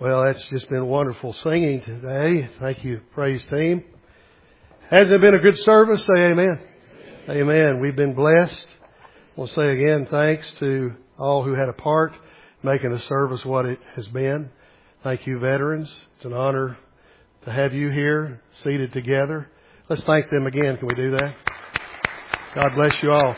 Well, that's just been wonderful singing today. Thank you, praise team. Has it been a good service? Say amen. Amen. We've been blessed. We'll say again, thanks to all who had a part making the service what it has been. Thank you, veterans. It's an honor to have you here, seated together. Let's thank them again. Can we do that? God bless you all.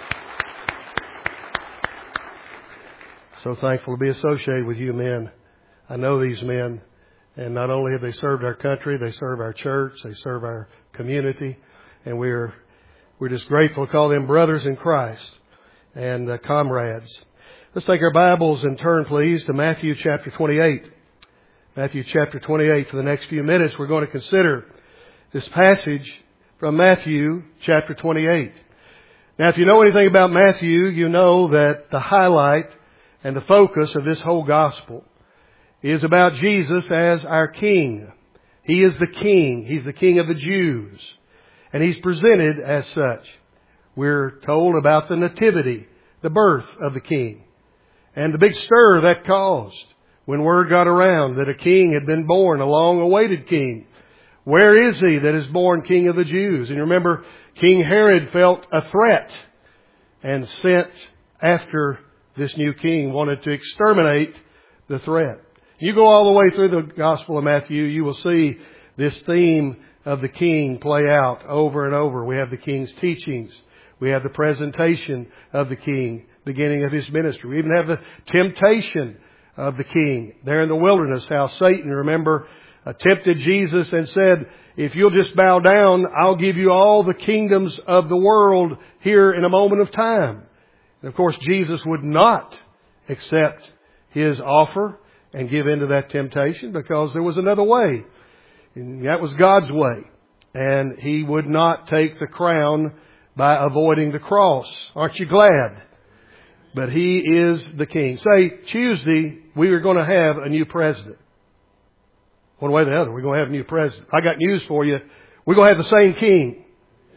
So thankful to be associated with you men. I know these men, and not only have they served our country, they serve our church, they serve our community, and we're just grateful to call them brothers in Christ and comrades. Let's take our Bibles and turn, please, to Matthew chapter 28. Matthew chapter 28. For the next few minutes, we're going to consider this passage from Matthew chapter 28. Now, if you know anything about Matthew, you know that the highlight and the focus of this whole gospel is about Jesus as our King. He is the King. He's the King of the Jews. And He's presented as such. We're told about the nativity, the birth of the King, and the big stir that caused when word got around that a King had been born, a long-awaited King. Where is He that is born King of the Jews? And you remember, King Herod felt a threat and sent after this new king, wanted to exterminate the threat. You go all the way through the Gospel of Matthew, you will see this theme of the King play out over and over. We have the King's teachings. We have the presentation of the King, beginning of His ministry. We even have the temptation of the King there in the wilderness, how Satan, remember, tempted Jesus and said, if you'll just bow down, I'll give you all the kingdoms of the world here in a moment of time. And of course, Jesus would not accept His offer and give in to that temptation because there was another way. And that was God's way. And He would not take the crown by avoiding the cross. Aren't you glad? But He is the King. Say, Tuesday, we are going to have a new president. One way or the other, we're going to have a new president. I got news for you. We're going to have the same King.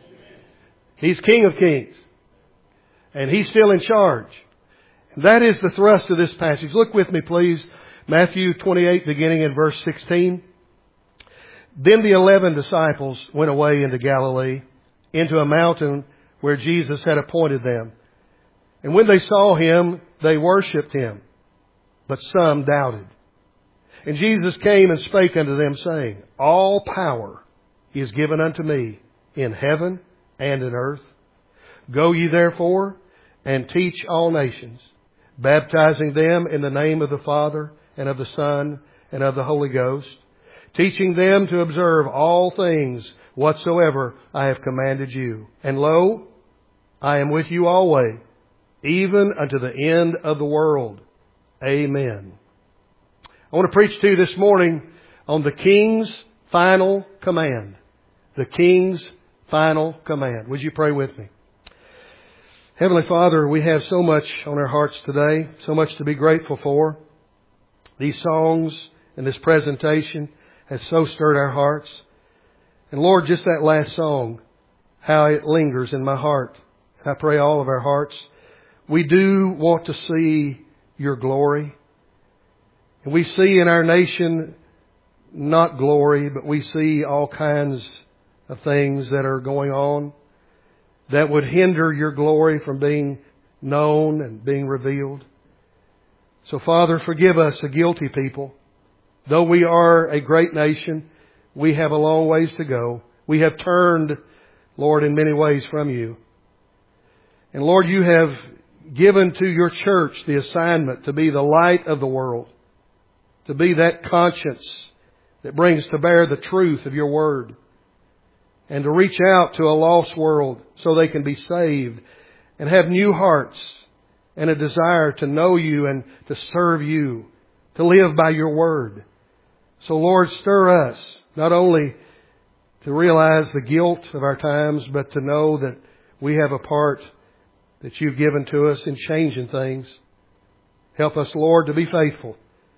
He's King of Kings. And He's still in charge. And that is the thrust of this passage. Look with me, please. Matthew 28, beginning in verse 16. Then the 11 disciples went away into Galilee, into a mountain where Jesus had appointed them. And when they saw Him, they worshipped Him. But some doubted. And Jesus came and spake unto them, saying, all power is given unto me in heaven and in earth. Go ye therefore and teach all nations, baptizing them in the name of the Father and of the Son and of the Holy Ghost, teaching them to observe all things whatsoever I have commanded you. And lo, I am with you always, even unto the end of the world. Amen. I want to preach to you this morning on the King's final command. The King's final command. Would you pray with me? Heavenly Father, we have so much on our hearts today, so much to be grateful for. These songs and this presentation has so stirred our hearts. And Lord, just that last song, how it lingers in my heart. I pray all of our hearts. We do want to see Your glory. And we see in our nation not glory, but we see all kinds of things that are going on that would hinder Your glory from being known and being revealed. So Father, forgive us, a guilty people. Though we are a great nation, we have a long ways to go. We have turned, Lord, in many ways from You. And Lord, You have given to Your church the assignment to be the light of the world, to be that conscience that brings to bear the truth of Your Word, and to reach out to a lost world so they can be saved and have new hearts and a desire to know You and to serve You, to live by Your Word. So Lord, stir us not only to realize the guilt of our times, but to know that we have a part that You've given to us in changing things. Help us, Lord, to be faithful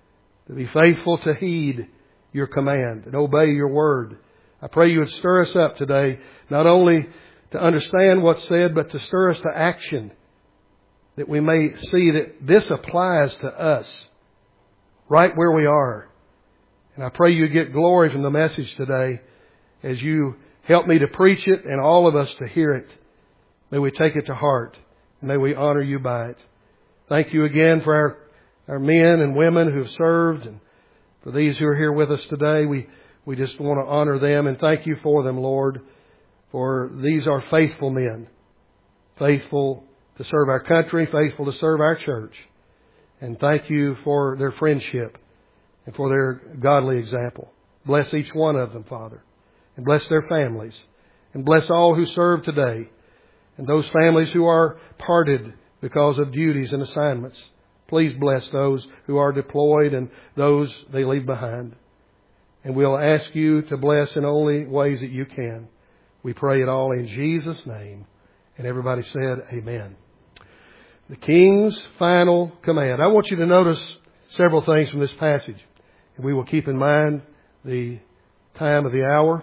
to heed Your command and obey Your Word. I pray You would stir us up today, not only to understand what's said, but to stir us to action, that we may see that this applies to us right where we are. And I pray you get glory from the message today as you help me to preach it and all of us to hear it. May we take it to heart. May we honor you by it. Thank you again for our men and women who have served, and for these who are here with us today. We just want to honor them and thank you for them, Lord, for these are faithful men, faithful to serve our country, faithful to serve our church. And thank you for their friendship and for their godly example. Bless each one of them, Father, and bless their families, and bless all who serve today, and those families who are parted because of duties and assignments. Please bless those who are deployed and those they leave behind. And we'll ask you to bless in only ways that you can. We pray it all in Jesus' name. And everybody said, amen. The King's final command. I want you to notice several things from this passage. And we will keep in mind the time of the hour,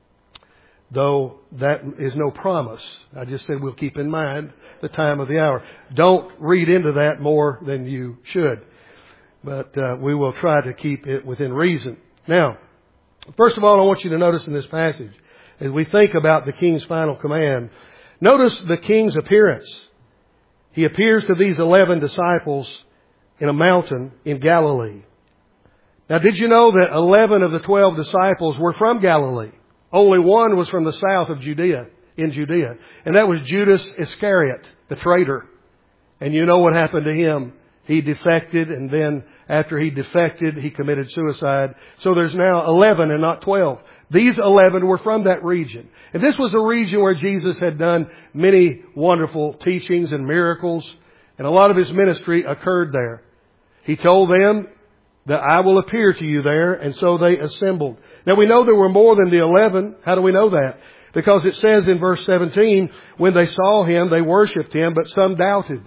though that is no promise. I just said we'll keep in mind the time of the hour. Don't read into that more than you should. But we will try to keep it within reason. Now, first of all, I want you to notice in this passage, as we think about the King's final command, notice the King's appearance. He appears to these 11 disciples in a mountain in Galilee. Now, did you know that 11 of the 12 disciples were from Galilee? Only one was from the south of Judea, in Judea. And that was Judas Iscariot, the traitor. And you know what happened to him. He defected, and then after he defected, he committed suicide. So there's now 11 and not 12. These 11 were from that region. And this was a region where Jesus had done many wonderful teachings and miracles. And a lot of His ministry occurred there. He told them that I will appear to you there. And so they assembled. Now we know there were more than the 11. How do we know that? Because it says in verse 17, when they saw Him, they worshipped Him, but some doubted.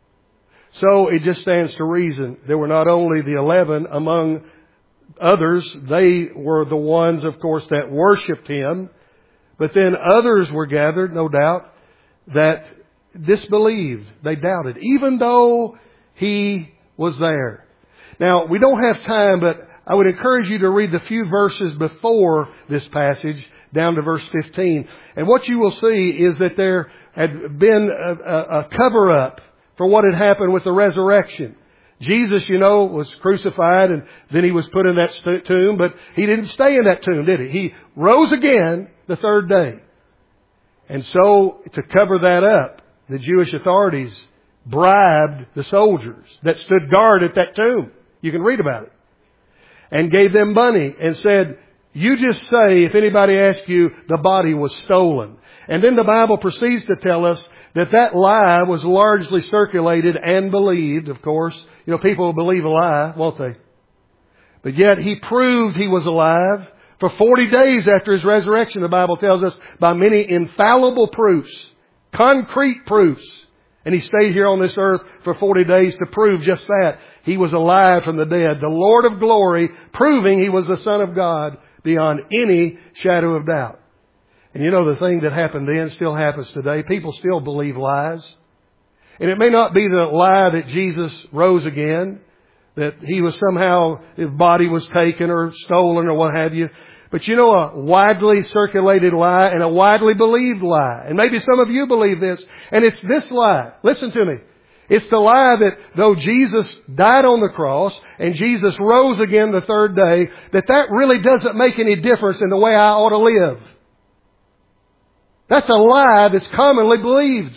So it just stands to reason. There were not only the 11 among others. They were the ones, of course, that worshipped Him. But then others were gathered, no doubt, that disbelieved. They doubted, even though He was there. Now, we don't have time, but I would encourage you to read the few verses before this passage, down to verse 15. And what you will see is that there had been a cover-up for what had happened with the resurrection. Jesus, you know, was crucified and then He was put in that tomb, but He didn't stay in that tomb, did He? He rose again the third day. And so, to cover that up, the Jewish authorities bribed the soldiers that stood guard at that tomb. You can read about it. And gave them money and said, you just say, if anybody asks you, the body was stolen. And then the Bible proceeds to tell us that lie was largely circulated and believed, of course. You know, people will believe a lie, won't they? But yet He proved He was alive for 40 days after His resurrection, the Bible tells us, by many infallible proofs, concrete proofs. And He stayed here on this earth for 40 days to prove just that. He was alive from the dead, the Lord of glory, proving He was the Son of God beyond any shadow of doubt. And you know, the thing that happened then still happens today. People still believe lies. And it may not be the lie that Jesus rose again, that He was somehow, His body was taken or stolen or what have you. But you know, a widely circulated lie and a widely believed lie. And maybe some of you believe this. And it's this lie. Listen to me. It's the lie that though Jesus died on the cross and Jesus rose again the third day, that really doesn't make any difference in the way I ought to live. That's a lie that's commonly believed.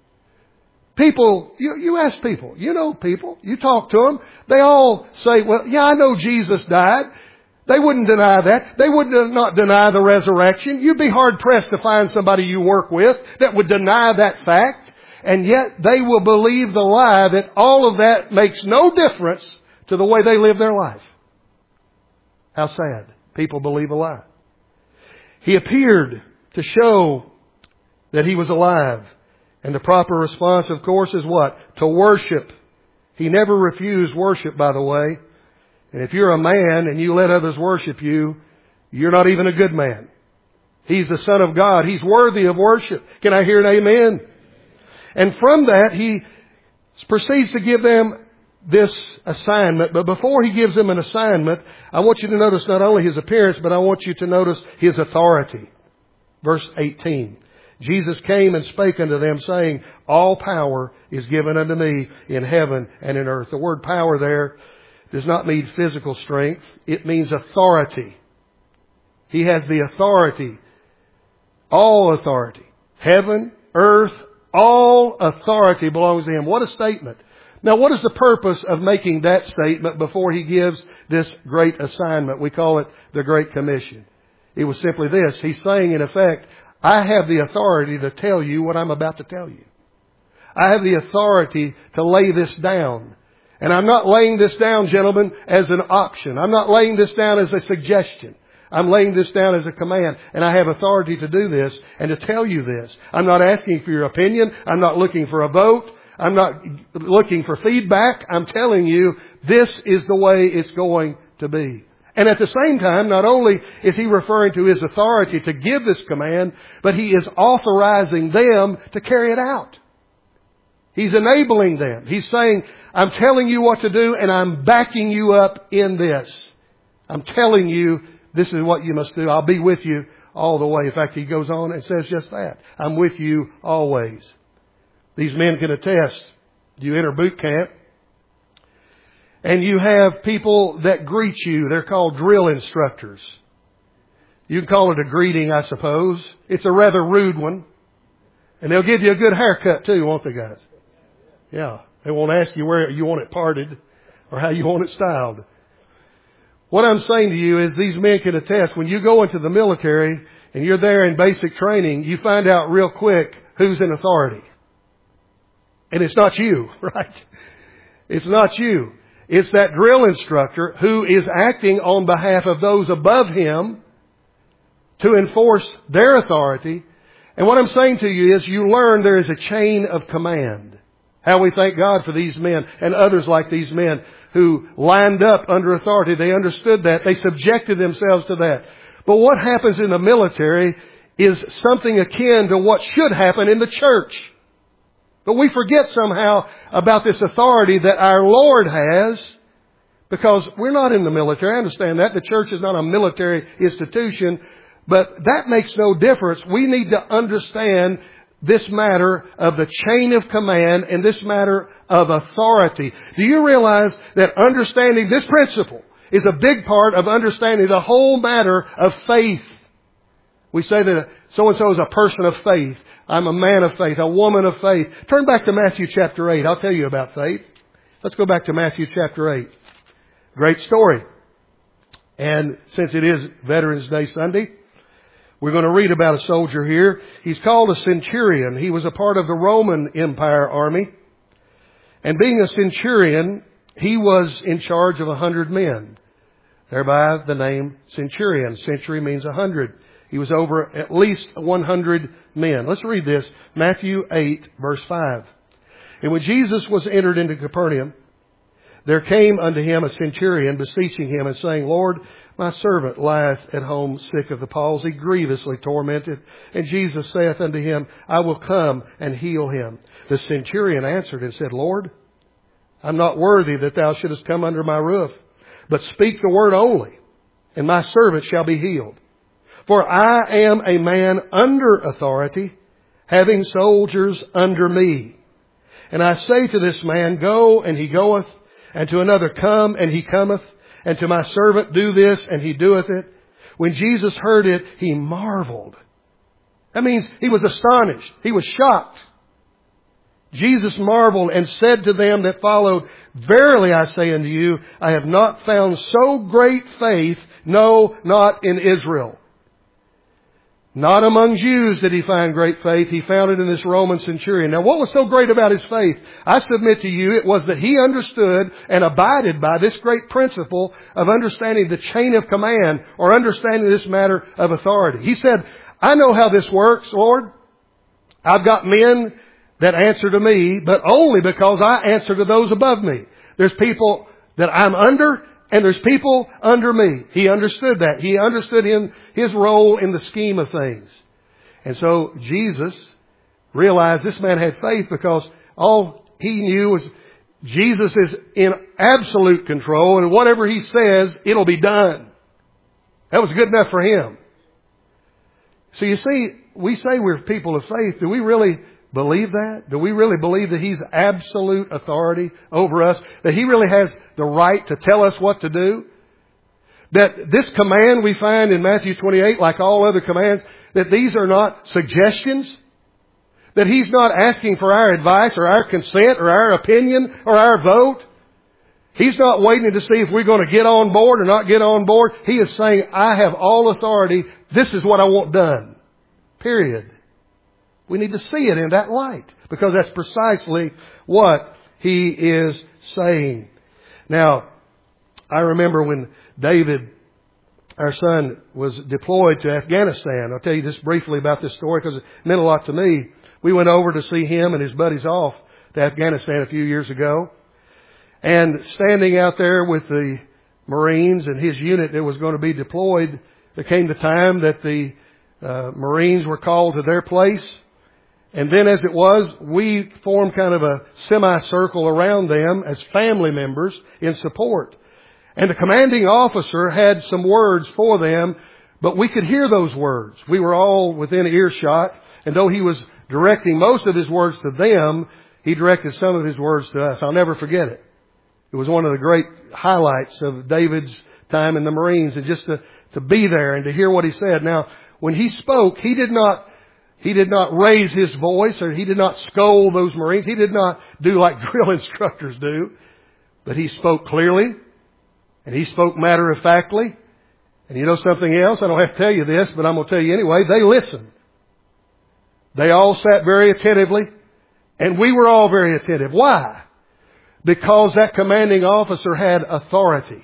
People, you ask people, you know people, you talk to them, they all say, well, yeah, I know Jesus died. They wouldn't deny that. They would not deny the resurrection. You'd be hard pressed to find somebody you work with that would deny that fact. And yet they will believe the lie that all of that makes no difference to the way they live their life. How sad. People believe a lie. He appeared to show that He was alive. And the proper response, of course, is what? To worship. He never refused worship, by the way. And if you're a man and you let others worship you, you're not even a good man. He's the Son of God. He's worthy of worship. Can I hear an amen? And from that, He proceeds to give them this assignment. But before He gives them an assignment, I want you to notice not only His appearance, but I want you to notice His authority. Verse 18. Jesus came and spake unto them, saying, all power is given unto me in heaven and in earth. The word power there does not mean physical strength. It means authority. He has the authority. All authority. Heaven, earth, all authority belongs to Him. What a statement. Now, what is the purpose of making that statement before He gives this great assignment? We call it the Great Commission. It was simply this. He's saying, in effect, I have the authority to tell you what I'm about to tell you. I have the authority to lay this down. And I'm not laying this down, gentlemen, as an option. I'm not laying this down as a suggestion. I'm laying this down as a command. And I have authority to do this and to tell you this. I'm not asking for your opinion. I'm not looking for a vote. I'm not looking for feedback. I'm telling you, this is the way it's going to be. And at the same time, not only is He referring to His authority to give this command, but He is authorizing them to carry it out. He's enabling them. He's saying, I'm telling you what to do and I'm backing you up in this. I'm telling you this is what you must do. I'll be with you all the way. In fact, He goes on and says just that. I'm with you always. These men can attest. You enter boot camp and you have people that greet you. They're called drill instructors. You can call it a greeting, I suppose. It's a rather rude one. And they'll give you a good haircut too, won't they, guys? Yeah. They won't ask you where you want it parted or how you want it styled. What I'm saying to you is these men can attest. When you go into the military and you're there in basic training, you find out real quick who's in authority. And it's not you, right? It's not you. It's that drill instructor who is acting on behalf of those above him to enforce their authority. And what I'm saying to you is you learn there is a chain of command. How we thank God for these men and others like these men who lined up under authority. They understood that. They subjected themselves to that. But what happens in the military is something akin to what should happen in the church. But we forget somehow about this authority that our Lord has because we're not in the military. I understand that. The church is not a military institution. But that makes no difference. We need to understand this matter of the chain of command and this matter of authority. Do you realize that understanding this principle is a big part of understanding the whole matter of faith? We say that so-and-so is a person of faith. I'm a man of faith, a woman of faith. Turn back to Matthew chapter 8. I'll tell you about faith. Let's go back to Matthew chapter 8. Great story. And since it is Veterans Day Sunday, we're going to read about a soldier here. He's called a centurion. He was a part of the Roman Empire army. And being a centurion, he was in charge of 100 men. Thereby the name centurion. Century means 100. He was over at least 100 men. Let's read this. Matthew 8, verse 5. And when Jesus was entered into Capernaum, there came unto him a centurion, beseeching him and saying, Lord, my servant lieth at home sick of the palsy, grievously tormented. And Jesus saith unto him, I will come and heal him. The centurion answered and said, Lord, I'm not worthy that thou shouldest come under my roof, but speak the word only, and my servant shall be healed. For I am a man under authority, having soldiers under me. And I say to this man, go, and he goeth, and to another, come, and he cometh, and to my servant, do this, and he doeth it. When Jesus heard it, he marveled. That means he was astonished. He was shocked. Jesus marveled and said to them that followed, Verily I say unto you, I have not found so great faith, no, not in Israel. Not among Jews did he find great faith. He found it in this Roman centurion. Now, what was so great about his faith? I submit to you, it was that he understood and abided by this great principle of understanding the chain of command or understanding this matter of authority. He said, I know how this works, Lord. I've got men that answer to me, but only because I answer to those above me. There's people that I'm under, and there's people under me. He understood that. He understood his role in the scheme of things. And so Jesus realized this man had faith because all he knew was Jesus is in absolute control, and whatever He says, it'll be done. That was good enough for Him. So you see, we say we're people of faith. Do we really believe that? Do we really believe that He's absolute authority over us? That He really has the right to tell us what to do? That this command we find in Matthew 28, like all other commands, that these are not suggestions? That He's not asking for our advice or our consent or our opinion or our vote? He's not waiting to see if we're going to get on board or not get on board. He is saying, I have all authority. This is what I want done. Period. We need to see it in that light, because that's precisely what He is saying. Now, I remember when David, our son, was deployed to Afghanistan. I'll tell you just briefly about this story because it meant a lot to me. We went over to see him and his buddies off to Afghanistan a few years ago. And standing out there with the Marines and his unit that was going to be deployed, there came the time that the Marines were called to their place. And then as it was, we formed kind of a semicircle around them as family members in support. And the commanding officer had some words for them, but we could hear those words. We were all within earshot, and though he was directing most of his words to them, he directed some of his words to us. I'll never forget it. It was one of the great highlights of David's time in the Marines, and just to be there and to hear what he said. Now, when he spoke, he did not raise his voice, or he did not scold those Marines. He did not do like drill instructors do. But he spoke clearly, and he spoke matter-of-factly. And you know something else? I don't have to tell you this, but I'm going to tell you anyway. They listened. They all sat very attentively, and we were all very attentive. Why? Because that commanding officer had authority.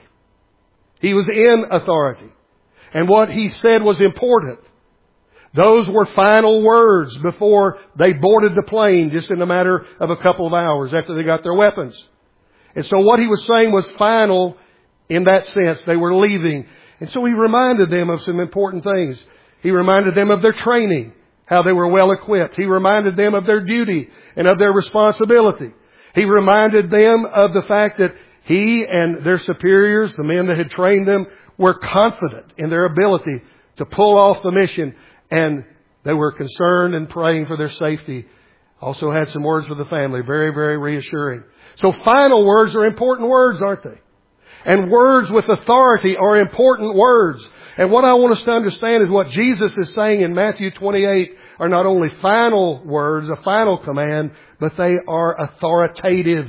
He was in authority. And what he said was important. Those were final words before they boarded the plane, just in a matter of a couple of hours after they got their weapons. And so what he was saying was final in that sense. They were leaving. And so he reminded them of some important things. He reminded them of their training, how they were well equipped. He reminded them of their duty and of their responsibility. He reminded them of the fact that he and their superiors, the men that had trained them, were confident in their ability to pull off the mission, and they were concerned and praying for their safety. Also had some words for the family, very, very reassuring. So final words are important words, aren't they? And words with authority are important words. And what I want us to understand is what Jesus is saying in Matthew 28 are not only final words, a final command, but they are authoritative.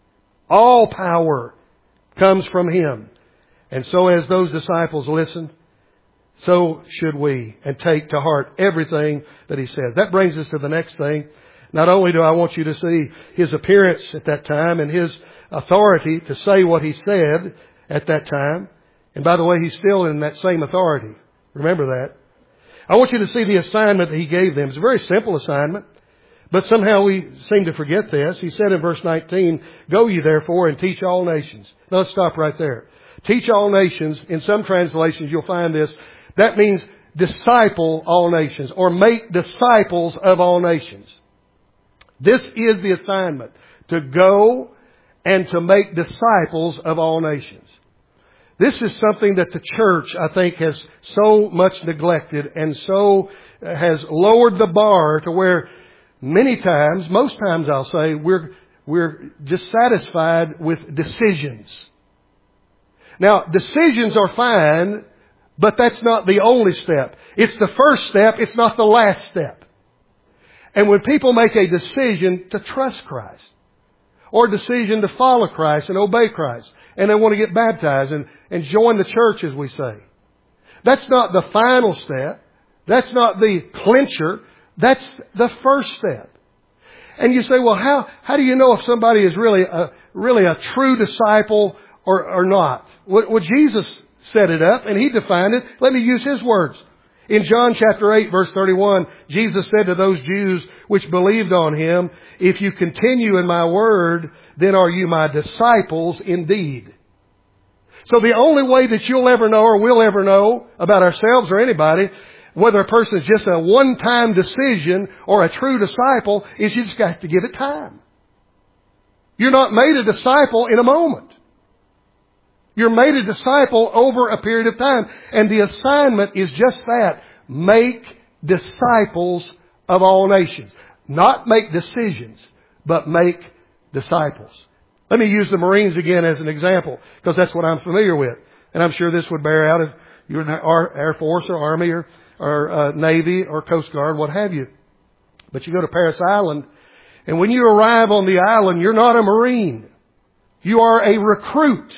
All power comes from Him. And so as those disciples listened, so should we, and take to heart everything that He says. That brings us to the next thing. Not only do I want you to see His appearance at that time and His authority to say what He said at that time. And by the way, He's still in that same authority. Remember that. I want you to see the assignment that He gave them. It's a very simple assignment, but somehow we seem to forget this. He said in verse 19, "Go ye therefore and teach all nations." Now let's stop right there. Teach all nations. In some translations you'll find this. That means disciple all nations, or make disciples of all nations. This is the assignment, to go and to make disciples of all nations. This is something that the church, I think, has so much neglected and so has lowered the bar to where many times, most times I'll say, we're just satisfied with decisions. Now, decisions are fine, but that's not the only step. It's the first step. It's not the last step. And when people make a decision to trust Christ, or a decision to follow Christ and obey Christ, and they want to get baptized and join the church, as we say, that's not the final step. That's not the clincher. That's the first step. And you say, well, how do you know if somebody is really a true disciple or not? Well, Jesus set it up and He defined it. Let me use His words. In John chapter 8, verse 31, Jesus said to those Jews which believed on Him, "If you continue in my word, then are you my disciples indeed." So the only way that you'll ever know, or we'll ever know about ourselves or anybody, whether a person is just a one-time decision or a true disciple, is you just got to give it time. You're not made a disciple in a moment. You're made a disciple over a period of time. And the assignment is just that. Make disciples of all nations. Not make decisions, but make disciples. Let me use the Marines again as an example, because that's what I'm familiar with. And I'm sure this would bear out if you're in the Air Force or Army or Navy or Coast Guard, what have you. But you go to Parris Island, and when you arrive on the island, you're not a Marine. You are a recruit.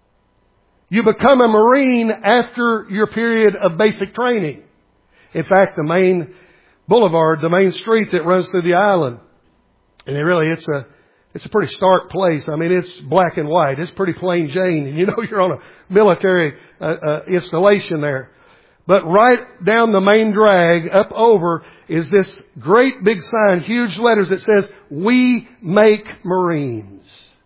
You become a Marine after your period of basic training. In fact, the main boulevard, the main street that runs through the island, and it's a pretty stark place. I mean, it's black and white. It's pretty plain Jane. And you know you're on a military installation there. But right down the main drag, up over, is this great big sign, huge letters that says, "We make Marines."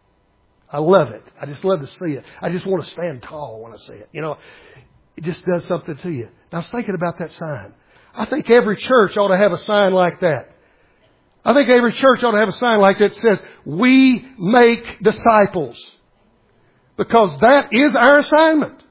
I love it. I just love to see it. I just want to stand tall when I see it. You know, it just does something to you. And I was thinking about that sign. I think every church ought to have a sign like that. I think every church ought to have a sign like that says, "We make disciples." Because that is our assignment.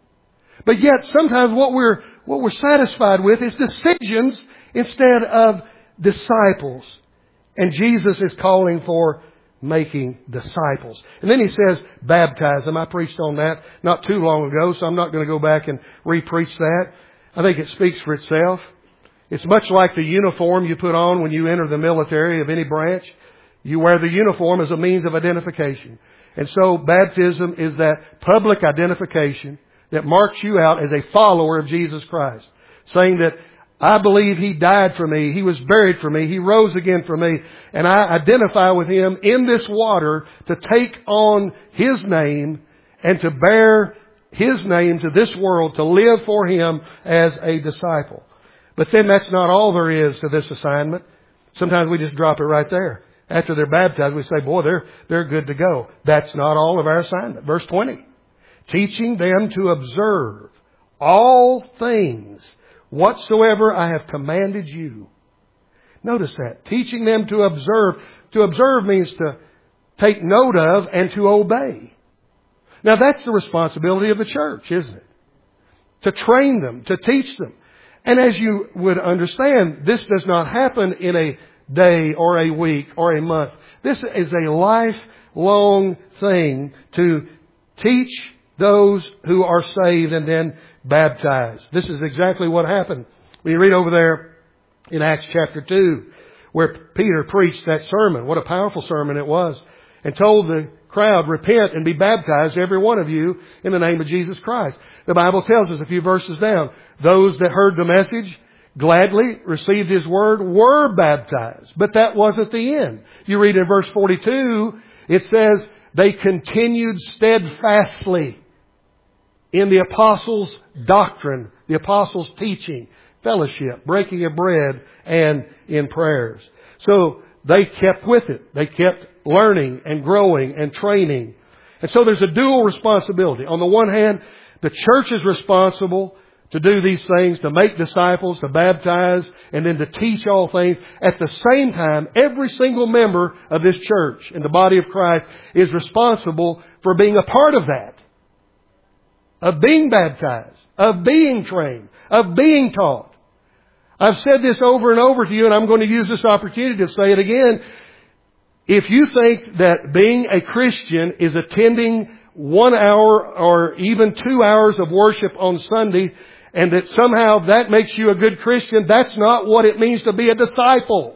But yet sometimes what we're satisfied with is decisions instead of disciples. And Jesus is calling for making disciples. And then He says, baptize them. I preached on that not too long ago, so I'm not going to go back and re-preach that. I think it speaks for itself. It's much like the uniform you put on when you enter the military of any branch. You wear the uniform as a means of identification. And so baptism is that public identification that marks you out as a follower of Jesus Christ. Saying that I believe He died for me, He was buried for me, He rose again for me, and I identify with Him in this water to take on His name and to bear His name to this world, to live for Him as a disciple. But then that's not all there is to this assignment. Sometimes we just drop it right there. After they're baptized, we say, boy, they're good to go. That's not all of our assignment. Verse 20. Teaching them to observe all things whatsoever I have commanded you. Notice that. Teaching them to observe. To observe means to take note of and to obey. Now that's the responsibility of the church, isn't it? To train them, to teach them. And as you would understand, this does not happen in a day or a week or a month. This is a lifelong thing to teach those who are saved and then baptized. This is exactly what happened. When you read over there in Acts chapter 2, where Peter preached that sermon. What a powerful sermon it was. And told the crowd, repent and be baptized, every one of you, in the name of Jesus Christ. The Bible tells us a few verses down, those that heard the message gladly received His word were baptized. But that wasn't the end. You read in verse 42, it says, they continued steadfastly in the apostles' doctrine, the apostles' teaching, fellowship, breaking of bread, and in prayers. So they kept with it. They kept learning and growing and training. And so there's a dual responsibility. On the one hand, the church is responsible to do these things, to make disciples, to baptize, and then to teach all things. At the same time, every single member of this church in the body of Christ is responsible for being a part of that. Of being baptized, of being trained, of being taught. I've said this over and over to you, and I'm going to use this opportunity to say it again. If you think that being a Christian is attending 1 hour or even 2 hours of worship on Sunday, and that somehow that makes you a good Christian, that's not what it means to be a disciple.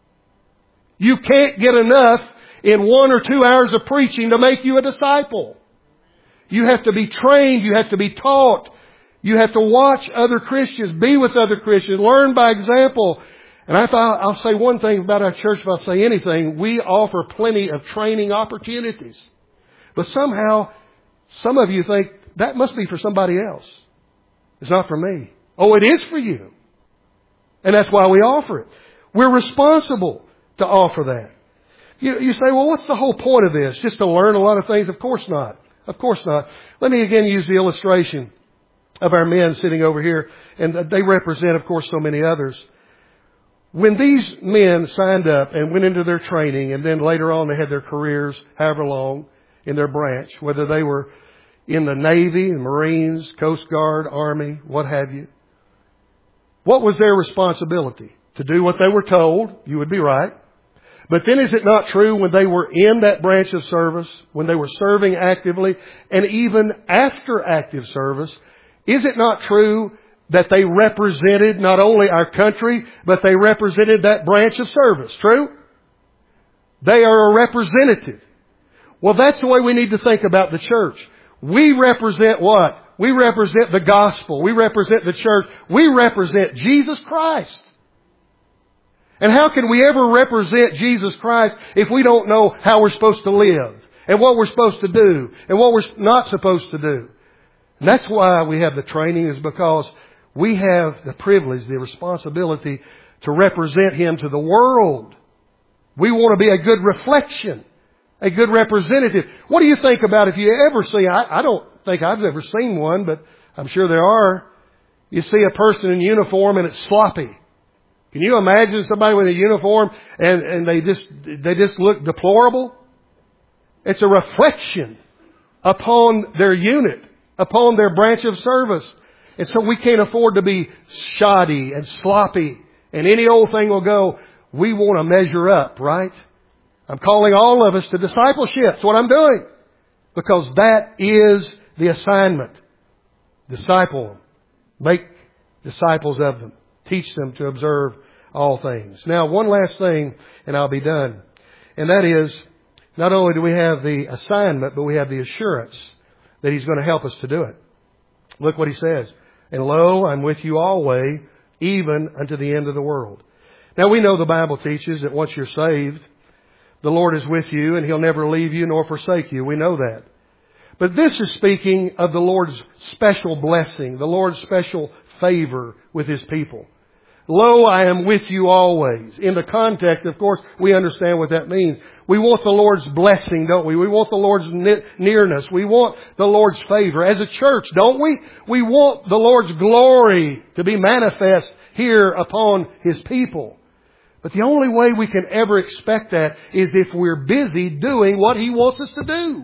You can't get enough in 1 or 2 hours of preaching to make you a disciple. You have to be trained. You have to be taught. You have to watch other Christians, be with other Christians, learn by example. And I'll say one thing about our church, if I say anything, we offer plenty of training opportunities. But somehow, some of you think, that must be for somebody else. It's not for me. Oh, it is for you. And that's why we offer it. We're responsible to offer that. You say, well, what's the whole point of this? Just to learn a lot of things? Of course not. Of course not. Let me again use the illustration of our men sitting over here. And they represent, of course, so many others. when these men signed up and went into their training, and then later on they had their careers, however long, in their branch, whether they were in the Navy, the Marines, Coast Guard, Army, what have you, what was their responsibility? To do what they were told. You would be right. But then is it not true when they were in that branch of service, when they were serving actively, and even after active service, is it not true that they represented not only our country, but they represented that branch of service? True? They are a representative. Well, that's the way we need to think about the church. We represent what? We represent the gospel. We represent the church. We represent Jesus Christ. And how can we ever represent Jesus Christ if we don't know how we're supposed to live and what we're supposed to do and what we're not supposed to do? And that's why we have the training, is because we have the privilege, the responsibility to represent Him to the world. We want to be a good reflection, a good representative. What do you think about if you ever see, I don't think I've ever seen one, but I'm sure there are. You see a person in uniform and it's sloppy. Can you imagine somebody with a uniform and they just look deplorable? It's a reflection upon their unit, upon their branch of service. And so we can't afford to be shoddy and sloppy and any old thing will go. We want to measure up, right? I'm calling all of us to discipleship. That's what I'm doing. Because that is the assignment. Disciple them. Make disciples of them. Teach them to observe all things. Now, one last thing, and I'll be done. And that is, not only do we have the assignment, but we have the assurance that He's going to help us to do it. Look what He says. And lo, I'm with you always, even unto the end of the world. Now, we know the Bible teaches that once you're saved, the Lord is with you and He'll never leave you nor forsake you. We know that. But this is speaking of the Lord's special blessing, the Lord's special favor with His people. Lo, I am with you always. In the context, of course, we understand what that means. We want the Lord's blessing, don't we? We want the Lord's nearness. We want the Lord's favor. As a church, don't we? We want the Lord's glory to be manifest here upon His people. But the only way we can ever expect that is if we're busy doing what He wants us to do.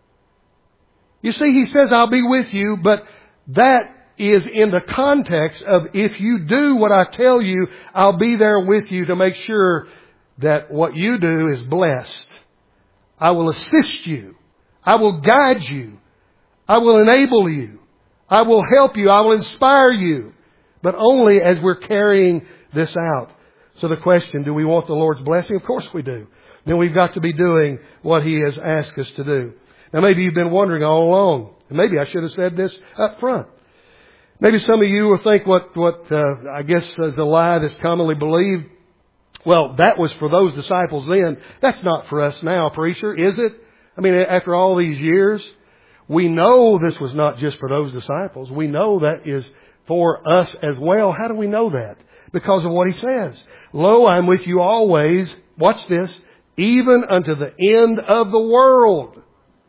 You see, He says, I'll be with you, but that is in the context of if you do what I tell you, I'll be there with you to make sure that what you do is blessed. I will assist you. I will guide you. I will enable you. I will help you. I will inspire you. But only as we're carrying this out. So the question, do we want the Lord's blessing? Of course we do. Then we've got to be doing what He has asked us to do. Now maybe you've been wondering all along, and maybe I should have said this up front. Maybe some of you will think what I guess is a lie that's commonly believed. Well, that was for those disciples then. That's not for us now, preacher, is it? I mean, after all these years, we know this was not just for those disciples. We know that is for us as well. How do we know that? Because of what He says. Lo, I'm with you always. Watch this. Even unto the end of the world.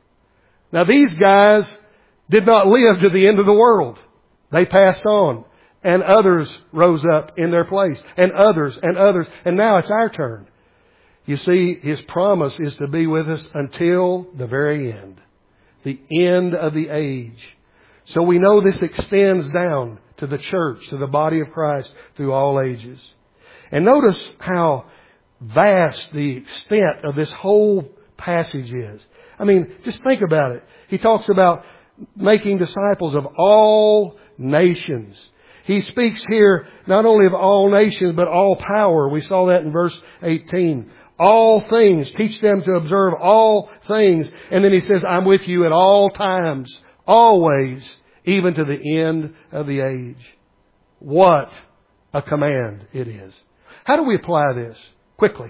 Now these guys did not live to the end of the world. They passed on. And others rose up in their place. And others. And now it's our turn. You see, His promise is to be with us until the very end. The end of the age. So we know this extends down to the church, to the body of Christ through all ages. And notice how vast the extent of this whole passage is. I mean, just think about it. He talks about making disciples of all nations. He speaks here not only of all nations, but all power. We saw that in verse 18. All things. Teach them to observe all things. And then He says, I'm with you at all times, always, even to the end of the age. What a command it is. How do we apply this? Quickly.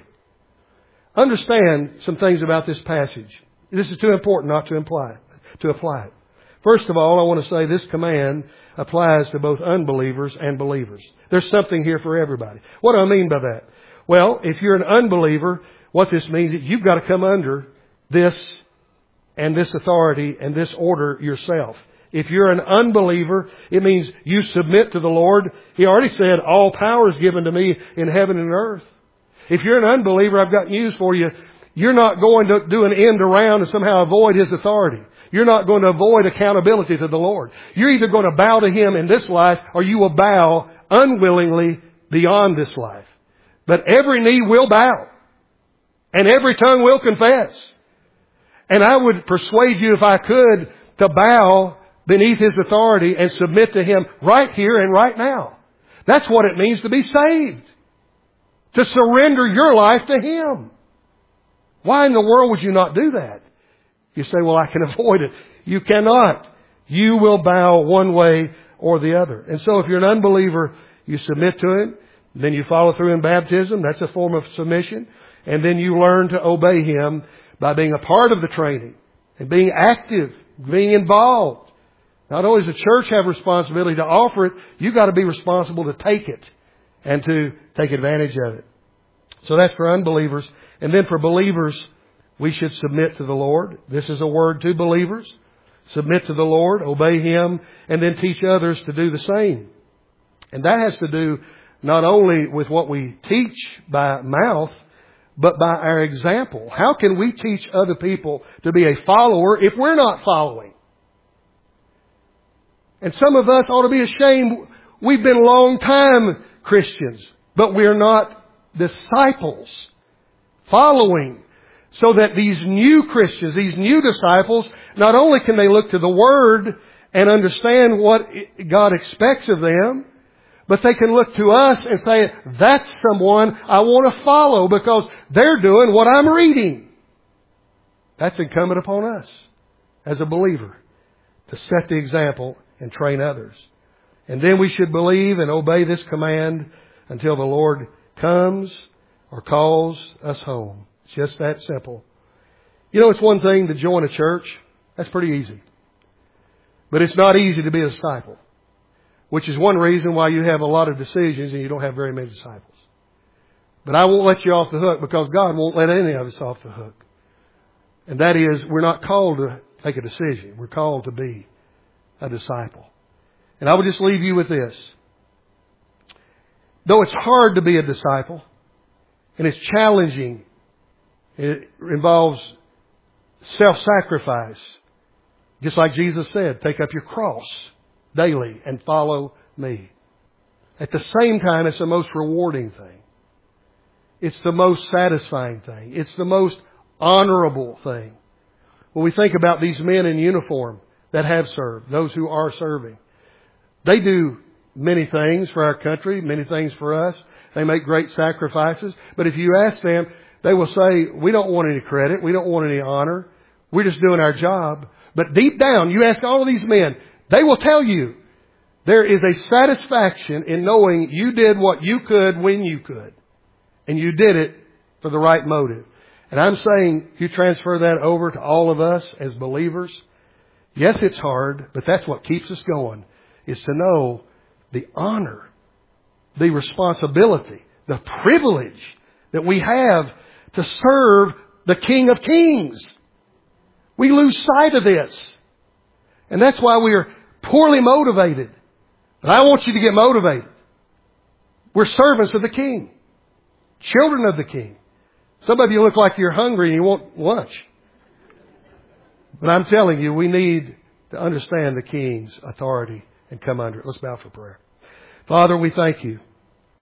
Understand some things about this passage. This is too important not to apply it. First of all, I want to say this command applies to both unbelievers and believers. There's something here for everybody. What do I mean by that? Well, if you're an unbeliever, what this means is you've got to come under this and this authority and this order yourself. If you're an unbeliever, it means you submit to the Lord. He already said, all power is given to me in heaven and earth. If you're an unbeliever, I've got news for you. You're not going to do an end around and somehow avoid His authority. You're not going to avoid accountability to the Lord. You're either going to bow to Him in this life or you will bow unwillingly beyond this life. But every knee will bow and every tongue will confess. And I would persuade you, if I could, to bow beneath His authority and submit to Him right here and right now. That's what it means to be saved. To surrender your life to Him. Why in the world would you not do that? You say, well, I can avoid it. You cannot. You will bow one way or the other. And so if you're an unbeliever, you submit to Him. Then you follow through in baptism. That's a form of submission. And then you learn to obey Him by being a part of the training and being active, being involved. Not only does the church have responsibility to offer it, you've got to be responsible to take it and to take advantage of it. So that's for unbelievers. And then for believers, we should submit to the Lord. This is a word to believers. Submit to the Lord, obey Him, and then teach others to do the same. And that has to do not only with what we teach by mouth, but by our example. How can we teach other people to be a follower if we're not following? And some of us ought to be ashamed. We've been long time Christians, but we're not disciples following. So that these new Christians, these new disciples, not only can they look to the Word and understand what God expects of them, but they can look to us and say, that's someone I want to follow because they're doing what I'm reading. That's incumbent upon us as a believer to set the example and train others. And then we should believe and obey this command until the Lord comes or calls us home. It's just that simple. You know, it's one thing to join a church. That's pretty easy. But it's not easy to be a disciple. Which is one reason why you have a lot of decisions and you don't have very many disciples. But I won't let you off the hook because God won't let any of us off the hook. And that is, we're not called to take a decision. We're called to be a disciple. And I would just leave you with this. Though it's hard to be a disciple, and it's challenging, it involves self-sacrifice. Just like Jesus said, take up your cross daily and follow me. At the same time, it's the most rewarding thing. It's the most satisfying thing. It's the most honorable thing. When we think about these men in uniform that have served, those who are serving, they do many things for our country, many things for us. They make great sacrifices. But if you ask them, they will say, we don't want any credit. We don't want any honor. We're just doing our job. But deep down, you ask all of these men, they will tell you there is a satisfaction in knowing you did what you could when you could. And you did it for the right motive. And I'm saying, if you transfer that over to all of us as believers, yes, it's hard, but that's what keeps us going, is to know the honor, the responsibility, the privilege that we have to serve the King of Kings. We lose sight of this. And that's why we are poorly motivated. But I want you to get motivated. We're servants of the King. Children of the King. Some of you look like you're hungry and you want lunch. But I'm telling you, we need to understand the King's authority and come under it. Let's bow for prayer. Father, we thank you